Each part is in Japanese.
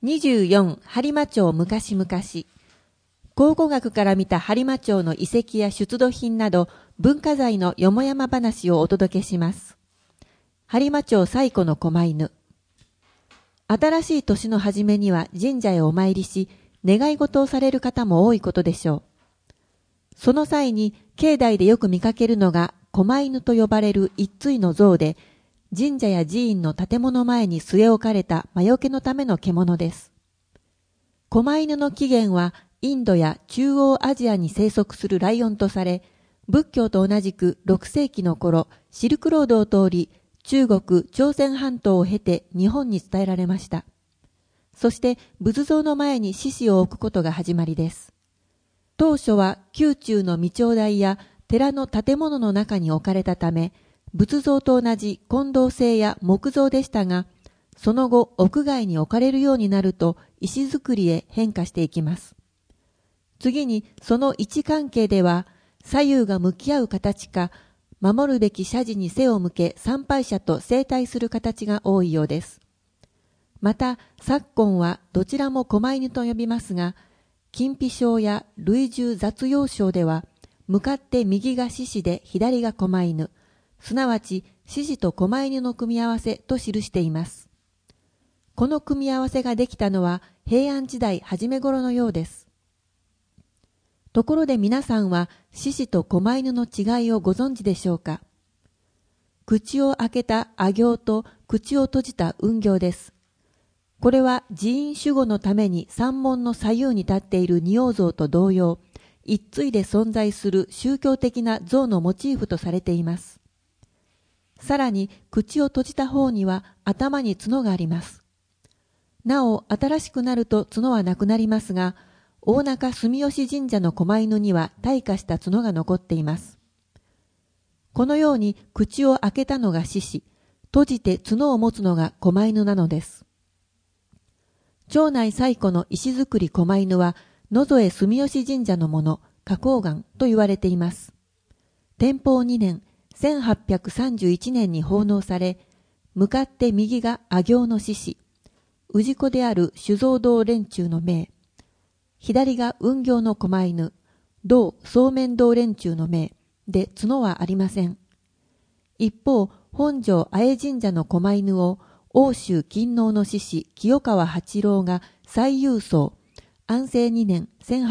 24、播磨町昔々。考古学から見た播磨町の遺跡や出土品など文化財のよもやま話をお届けします。播磨町最古の狛犬。新しい年の初めには神社へお参りし、願い事をされる方も多いことでしょう。その際に境内でよく見かけるのが狛犬と呼ばれる一対の像で、神社や寺院の建物前に据え置かれた魔除けのための獣です。狛犬の起源はインドや中央アジアに生息するライオンとされ、仏教と同じく6世紀の頃、シルクロードを通り、中国、朝鮮半島を経て日本に伝えられました。そして仏像の前に獅子を置くことが始まりです。当初は宮中の御長台や寺の建物の中に置かれたため、仏像と同じ金銅製や木造でしたが、その後屋外に置かれるようになると石造りへ変化していきます。次にその位置関係では、左右が向き合う形か、守るべき社寺に背を向け参拝者と整体する形が多いようです。また昨今はどちらも狛犬と呼びますが、金皮章や類従雑用章では、向かって右が獅子で左が狛犬、すなわち獅子と狛犬の組み合わせと記しています。この組み合わせができたのは平安時代初め頃のようです。ところで皆さんは獅子と狛犬の違いをご存知でしょうか。口を開けた阿行と口を閉じた雲行です。これは寺院守護のために山門の左右に立っている仁王像と同様、一対で存在する宗教的な像のモチーフとされています。さらに口を閉じた方には頭に角があります。なお新しくなると角はなくなりますが、大中住吉神社の狛犬には退化した角が残っています。このように口を開けたのが獅子、閉じて角を持つのが狛犬なのです。町内最古の石造り狛犬は野添住吉神社のもの、花崗岩と言われています。天保2年、1831年に奉納され、向かって右が阿行の獅子、氏子である酒造堂連中の命、左が雲行の狛犬、同総面堂連中の命で角はありません。一方、本庄阿江神社の狛犬を奥州勤王の獅子清川八郎が最優奏、安政2年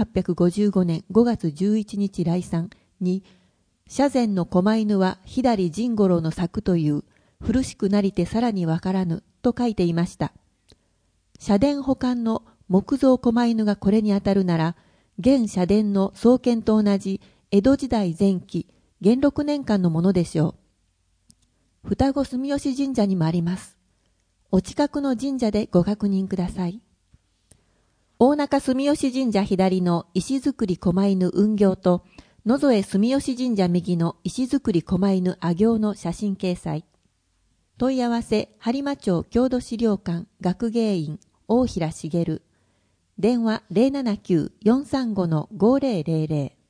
1855年5月11日来参に、社前の狛犬は左甚五郎の作という、古しくなりてさらにわからぬと書いていました。社殿保管の木造狛犬がこれにあたるなら、現社殿の創建と同じ江戸時代前期、元禄年間のものでしょう。双子住吉神社にもあります。お近くの神社でご確認ください。大中住吉神社左の石造り狛犬雲行と、野添住吉神社右の石造り狛犬阿行の写真掲載。問い合わせ、播磨町郷土資料館学芸員大平茂。電話 079-435-5000。